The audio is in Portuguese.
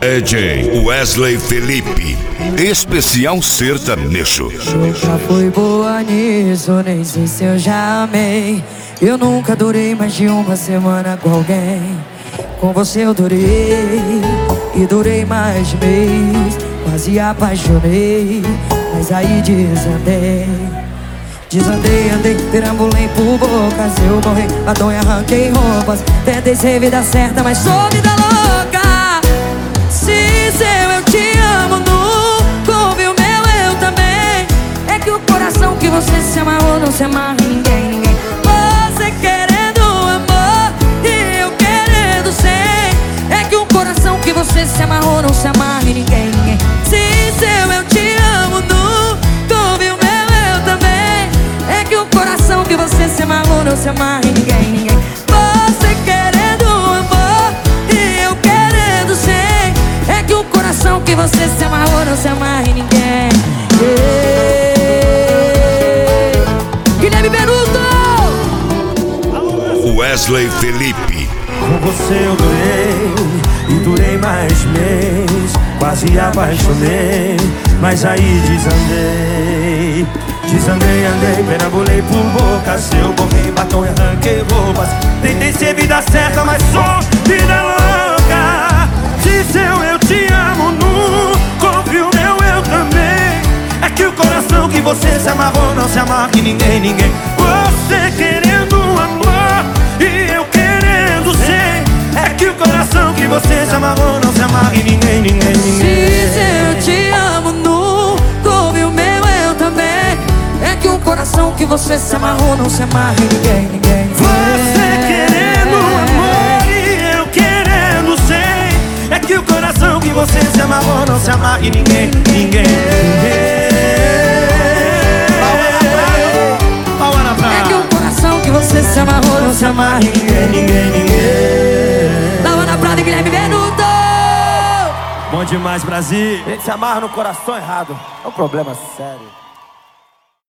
DJ Wesley Felipe, especial sertanejo. Nunca fui boa nisso, nem sei se eu já amei. Eu nunca durei mais de uma semana com alguém. Com você eu durei, e durei mais de mês. Quase apaixonei, mas aí desandei. Desandei, andei, perambulei por bocas. Eu morri, batom e arranquei roupas. Tentei ser vida certa, mas sou vida louca. Se seu eu te amo, nunca ouvi o meu eu também. É que o coração que você se amarrou não se amarra em ninguém, ninguém. Você querendo amor e eu querendo ser. É que o coração que você se amarrou não se amarra em ninguém, ninguém. Se seu eu te amo, nunca ouvi o meu eu também. É que o coração que você se amarrou não se amarra em ninguém, ninguém. Você querendo amor e eu querendo ser. É que o coração que você se amarrou não se amarra em ninguém. Guilherme Benuto! Wesley Felipe. Com você eu durei, e durei mais de mês. Quase apaixonei, mas aí desandei. Desandei, andei, perambulei por bocas. Eu borrei batom e arranquei roupas. Tentei ser vida certa, mas sou vida louca. Se seu eu te amo, nunca ouvi o meu eu também. É que o coração que você se amarrou não se amarra em ninguém, ninguém. Você querendo amor e eu querendo ser. É que o coração que você se amarrou não se amarra em ninguém, ninguém, ninguém. Se eu te amo, nunca ouvi o meu eu também. É que o coração que você se amarrou não se amarra em ninguém, ninguém. Você querendo amor e eu querendo ser. É que o coração que você se amarrou não se amarra em ninguém, ninguém. É que o coração que você se amarrou não se amarra em ninguém, ninguém, ninguém. Laura Prada e Guilherme Benuto! Bom demais, Brasil. A gente se amarra no coração errado. É um problema sério.